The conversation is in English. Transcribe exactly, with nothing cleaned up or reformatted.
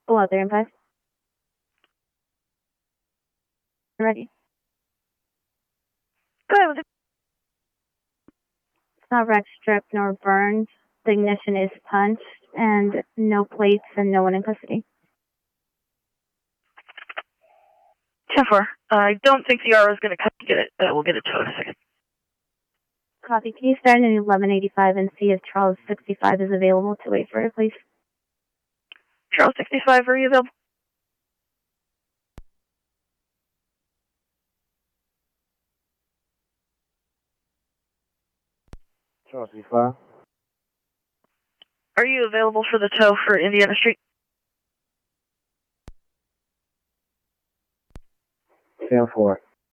Pull out there in five. Ready. Go ahead with it. It's not wrecked, stripped, nor burned. The ignition is punched, and no plates and no one in custody. ten four. I don't think the R O is going to come get it. Uh, we'll get it towed in a second. Copy. Can you start in eleven eighty-five and see if Charles sixty-five is available to wait for it, please? Charles sixty-five, are you available? Charles sixty-five. Are you available for the tow for Indiana Street? ten four.